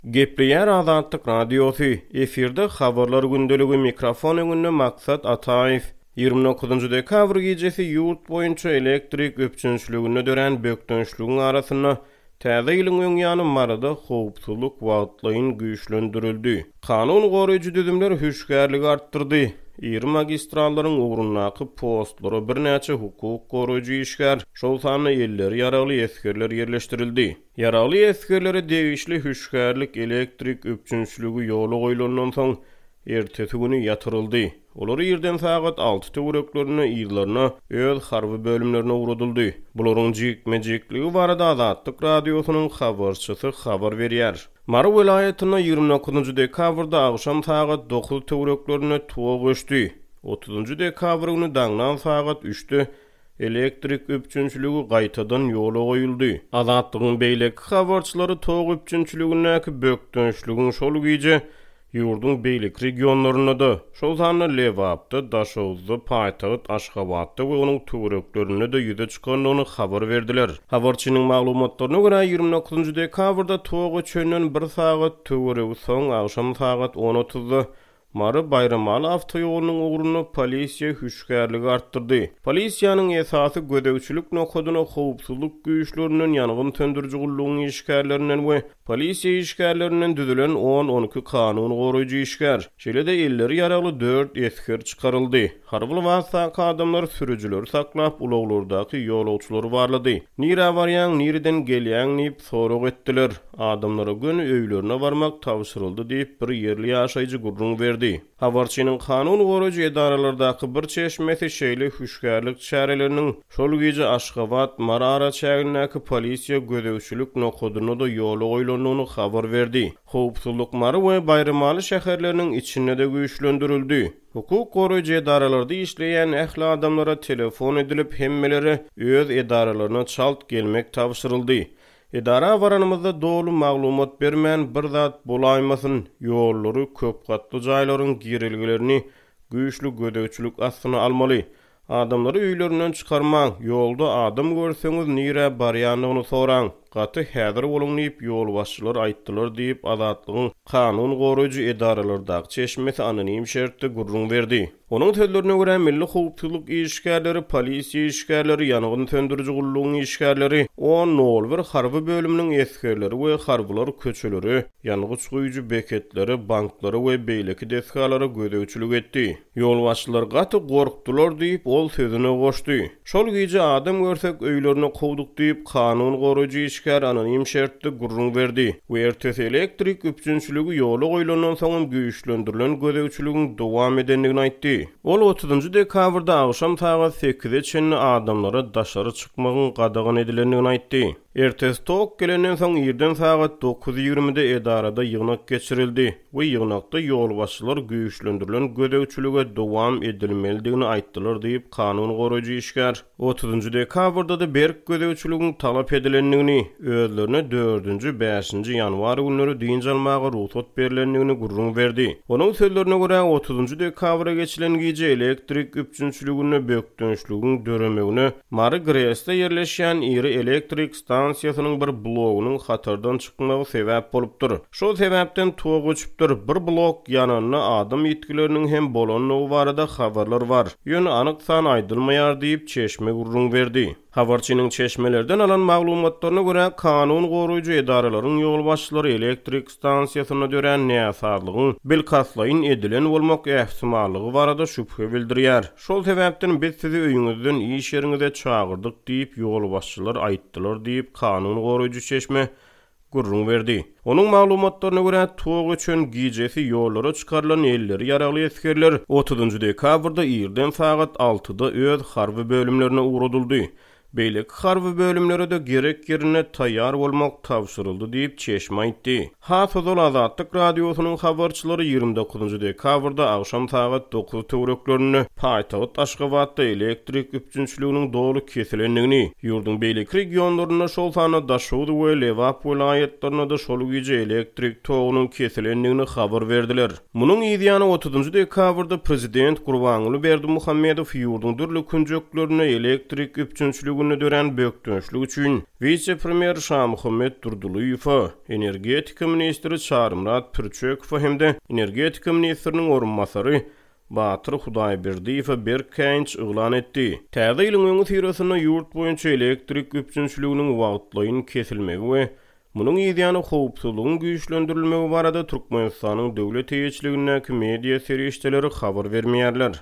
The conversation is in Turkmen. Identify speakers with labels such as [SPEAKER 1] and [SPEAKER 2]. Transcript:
[SPEAKER 1] Gepleýär Azatlyk radiosu efirde habarlar gündeligi mikrofon öňünde maksat Ataýew 29 dekabr gecesi ýurt boýunça elektrik öpçünçligini dören bökdönçlügiň arasyna täze ýylyň öňýany marada howpsuzlyk wagtlaryň güýçlendirildi. Kanun goraýjy düzümler hüşgärligi artdyrdy. İri magistrallaryň ugrundaky postlary birnäçe hukuk goraýjy işgär, şol sany elleri ýaragly eskerler ýerleşdirildi. Ýaragly eskerlere degişli hüşgärlik elektrik öpçünçligi ýoly goýulandan soň ertesi güni ýatyryldy. Olar ýerden sagat 6 töwereklerini ýyllaryna öz harby bölümlerine uradyldy. Bularyň jikmejikligi barada Azatlyk radiosynyň habarçysy habar berýär. Mara welaýatyna 29 dekabrda agşam sagat 9 töwereklerini tuwa göçdi. 30 dekabr güni daňdan sagat 3-de elektrik öpçünçligi gaýtadan ýola goýuldy. Azatlygyň beýleki habarçylary tuwa öpçünçligindäki bökdönçligiň şol güýje ýurdun beýlik regionlaryna da, şol sany Lewapda, Daşowuzda, Paýtagyt, Aşgabatda we onuň töwereklerine de ýüze çykanlygyny habar berdiler. Habarçynyň maglumatlaryna görä 29 dekabrda tuwa göçenden 1 sagat töweregi soň agşam sagat 10:30-da Mara Bayramaly awtoýolunyň ugruna polisiýa hüşgärligi artdyrdy. Polisiýanyň esasy gödegçilik nokodyna howpsuzlyk güýçlerinden ýangyn söndürjü gullugyň işgärlerinden we polisiýa işgärlerinden düzülen 10-12 kanun goraýjy işgär. Şeýle-de elleri ýaragly 4 esker çykaryldy. Harby wagtda adamlar sürüjüleri saklap ulaglardaky ýolagçylary barlady. Nire barýan, nireden gelýän diýip sorag etdiler. Adamlara gün öýlerine barmak tawşyryldy diýip bir ýerli ýaşaýjy gurrun berdi. Habarçynyň kanun goraýjy edaralardaky bir çeşmesi şeýle hüşgärlik çäreleriniň şol güýje Aşgabat, Marara çägindäki polisiýa gödegçilik nokodyna da ýola goýulanlygyny habar berdi. Howpsuzlyk Mara we Bayramaly şäherleriniň içinde de güýçlendirildi. Hukuk goraýjy edaralarda işleýän ähli adamlara telefon edilip hemmeleri öz edaralaryna çalt gelmek tawşyryldy. Edara varanymyzda dolu maglumat bermän bir zat bolaýmasyn, ýollary, köp gatly jaýlaryň girilgilerini güýçlü gödegçilik astyna almaly. Adamlary öýlerinden çykarmaň, ýolda adam görseňiz nire barýanlygyny soraň. Gaty häzir boluň diýip ýol başçylary aýtdylar diýip Azatlygyň kanun goraýjy edaralardaky çeşmesi anonim şertde gurrun berdi. Onuň sözlerine görä milli howpsuzlyk işgärleri, polisiýa işgärleri, ýangyn söndürjü gullugyň işgärleri, 10 nol bir harby bölüminiň eskerleri we harbylar köçeleri, ýangyn goýuju beketleri, banklary we beýleki desgalary gödegçilik etdi. Ýol başçylary gaty gorkdular diýip ol sözüne goşdy. Şol güýje adam görsek öýlerine kowduk diýip kanun goraýjy işgär anonim şertde gurrun berdi. We ertesi elektrik öpçünçligi ýola goýulandan soň güýçlendirilen gödegçiligiň dowam edenligini aýtdy. Ol 30 dekabrda agşam sagat 8-de çenli adamlara daşary çykmagyň gadagyn edilenligini aýtdy. Ertesi tok gelenden soň ýerden sagat 9:20-de edarada ýygnak geçirildi we ýygnakda ýol başçylar güýçlendirilen gödegçilige dowam edilmeligini aýtdylar diýip kanun goraýjy işgär 30 dekabrda da berk gödegçiligiň talap edilenligini, özlerine 4-5 ýanwar günleri diňe almagy ruhsat berilenligini gurrun berdi. Onuň sözlerine görä 30 dekabra geçilen gece elektrik öpçünçligine bökdönçligiň döremegine Mara Gresde ýerleşýän iri elektrik stansiýasynyň bir blogunyň hatardan çykmagy sebäp bolupdyr. Şol sebäpden tuwa göçüpdir. Bir blok ýanyna adam ýetkileriniň hem bolanlygy barada habarlar bar. Ýöne anyk san aýdylmaýar diýip çeşme gurrun berdi. Habarçynyň çeşmelerden alan maglumatlaryna görä kanun goraýjy edaralaryň ýol başçylary elektrik stansiýasyna dören näsarlygyň bilkaslaýyn edilen bolmak ähtimallygy barada şüphe bildirýär. Şol sebäpden biz sizi öýüňizden iş ýeriňize çagyrdyk diýip ýol başçylar aýtdylar diýip kanun goraýjy çeşme gurrun berdi. Onuň maglumatlaryna görä tuwa göçen gijesi ýollara çykarylan elleri ýaragly eskerler 30 dekabrda ýerden sagat 6-da öz harby bölümlerine uradyldy. Beýleki harby bölümlere de gerek ýerine taýýar bolmak tawşyryldy diýip çeşme aýtdy. Hasazol Azatlyk radiosynyň habarçylary 29 dekabrda agşam sagat 9 töwereklerini Paýtagyt Aşgabatda elektrik öpçünçliginiň dolu kesilenligini, ýurdun beýleki regionlaryna şol sany Daşowuz we Lewap welaýatlaryna da şol güýje elektrik togynyň kesilenligini habar berdiler. Munyň ýygyany 30 dekabrda prezident Gurbanuly Berdimuhammedow ýurdun dürli künjeklerine elektrik öpçünçligi üçünçülügünü dören bökdönçlük üçin vice-premier Şamuhammed Durdulyeva, energetika ministri Çarmrat Pürçökova hemde energetika ministriniň orunmasary Batyr Hudaýberdiýew Berkenç uglan etdi. Täze ýylyň öňü tirasyna ýurt boýunça elektrik üçünçülüginiň wagtlaýyn kesilmegi we munyň ýa-da howpsuzlygyň güýçlendirilmegi barada Türkmenistanyň döwlet eýetçiligindäki media serişdeleri habar bermeýärler.